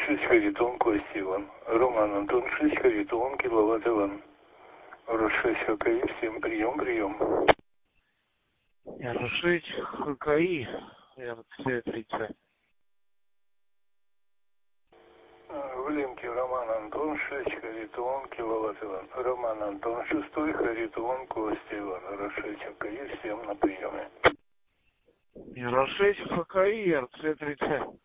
6 Харитон Кости Иван. Роман Антон 6 Харитон Киловатт Иван. Р6 ХКИ, всем прием. Р6 ХКИ, РЦ-30. В линке Роман Антон 6 Харитон Киловатт Иван. Роман Антон 6 Харитон Кости Иван. Р6 ХКИ, всем на приеме. Р6 ХКИ, РЦ-30.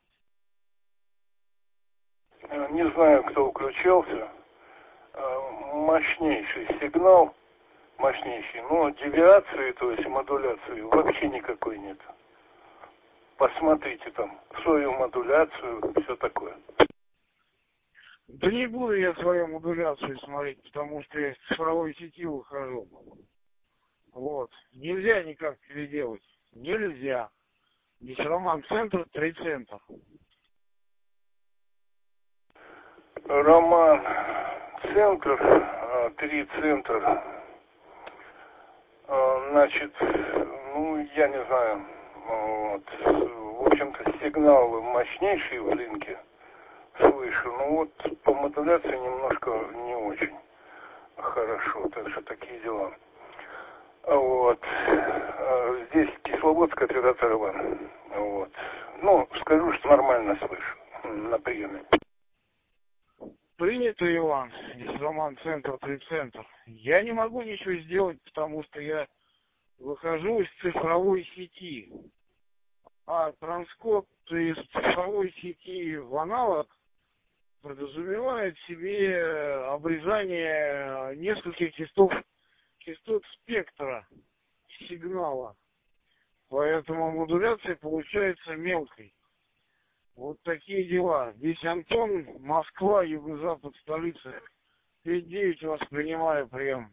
Не знаю, кто включался. Мощнейший сигнал, но девиации, то есть модуляции, вообще никакой нет. Посмотрите там свою модуляцию, все такое. Да не буду я свою модуляцию смотреть, потому что я из цифровой сети выхожу. Вот. Нельзя никак переделать. Нельзя. Здесь Роман центр, 3 центра. Роман центр, 3 центр. Значит, я не знаю. Вот. В общем-то, сигнал мощнейший в линке слышу. По модуляции немножко не очень хорошо. Так что такие дела. Вот. Здесь Кисловодск, оператор Иван. Вот. Скажу, что нормально слышу на приеме. Принято, Иван. Здесь Роман центр, 3 центр. Я не могу ничего сделать, потому что я выхожу из цифровой сети. А транскод из цифровой сети в аналог подразумевает в себе обрезание нескольких частот спектра сигнала. Поэтому модуляция получается мелкой. Вот такие дела. Здесь Антон, Москва, юго-запад, столица. 5-9 вас принимаю прием.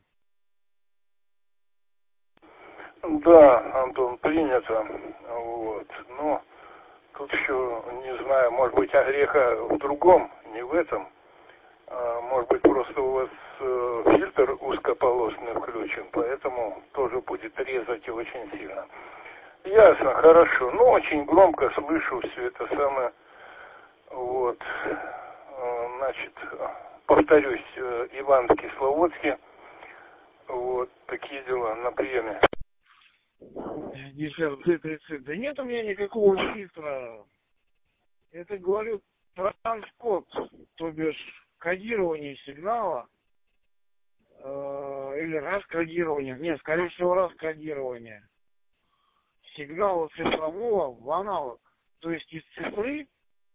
Да, Антон, принято. Вот. Но тут еще, не знаю, может быть, огреха в другом, не в этом. Может быть, просто у вас фильтр узкополосный включен, поэтому тоже будет резать очень сильно. Ясно, хорошо. Очень громко слышу все это самое. Вот. Значит, повторюсь, Иван в Кисловодске. Вот такие дела на приеме. Здесь РЦ-30. Да нет у меня никакого фильтра. Это, говорю, транскод, то бишь кодирование сигнала или раскодирование. Нет, скорее всего, раскодирование сигнала цифрового в аналог. То есть из цифры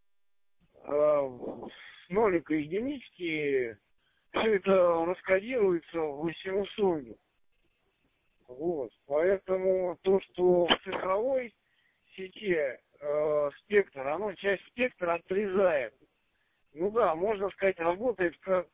с нолика и единички все это раскодируется в синусоиду. Вот. Поэтому то, что в цифровой сети спектр, оно часть спектра отрезает. Можно сказать, работает как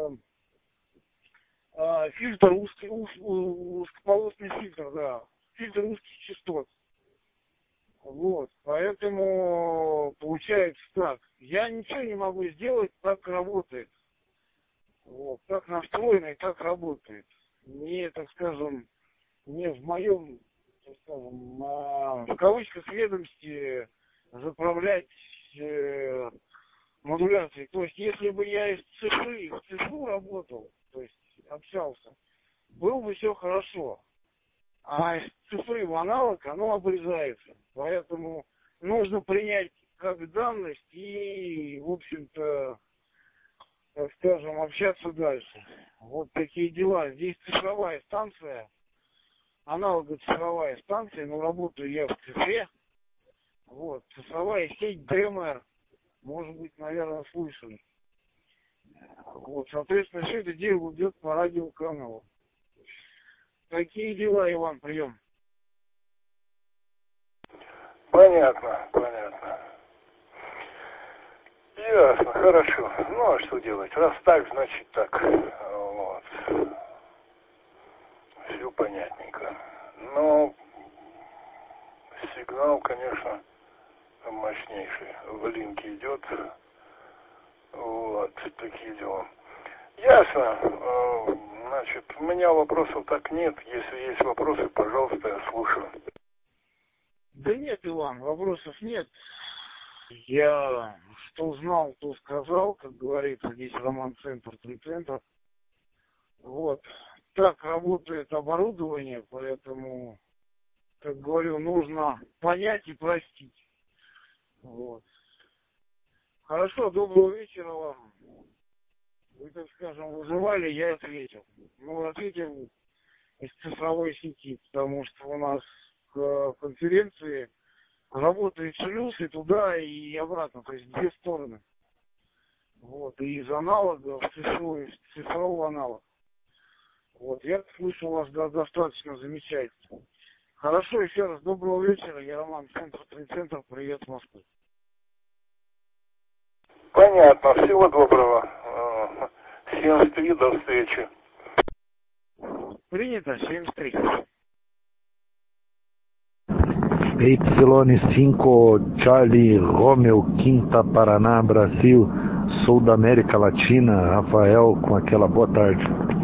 фильтр узкополосный фильтр, да. Фильтр узких частот. Вот. Поэтому получается так. Я ничего не могу сделать, так работает. Вот. Так настроено и так работает. Не, так скажем, не в моем, так скажем, в кавычках ведомстве заправлять модуляцией. То есть, если бы я из цифры в цифру работал, то есть общался, было бы все хорошо. А из цифры в аналог оно обрезается. Поэтому нужно принять как данность и, в общем-то, так скажем, общаться дальше. Вот такие дела. Здесь цифровая станция, аналого-цифровая станция, но работаю я в цифре. Вот, цифровая сеть ДМР. Может быть, наверное, слышали. Вот, соответственно, все это дело идет по радиоканалу. Какие дела, Иван, прием? Понятно. Ясно, хорошо. А что делать? Раз так, значит так. Вот. Все понятненько. Но сигнал, конечно, мощнейший. В линке идет. Вот, такие дела. Ясно. Значит, у меня вопросов так нет. Если есть вопросы, пожалуйста, я слушаю. Да нет, Иван, вопросов нет. Я что знал, то сказал, как говорится, здесь Роман-центр, 3 центра. Вот. Так работает оборудование, поэтому, как говорю, нужно понять и простить. Вот. Хорошо, доброго вечера вам. Вы, так скажем, вызывали, я ответил. Ну, ответил из цифровой сети, потому что у нас к конференции работает шлюз и туда, и обратно, то есть две стороны. Вот, и из аналога в цифровой аналог. Вот, я слышал вас достаточно замечательно. Хорошо, еще раз доброго вечера, я Роман, центр 3 центра, привет, Москва. Понятно, всего доброго. 73, до встречи. Принято, 73. Y5 Charlie Romeo Quinta Paraná Brasil, sul da América Latina, Rafael com aquela boa tarde.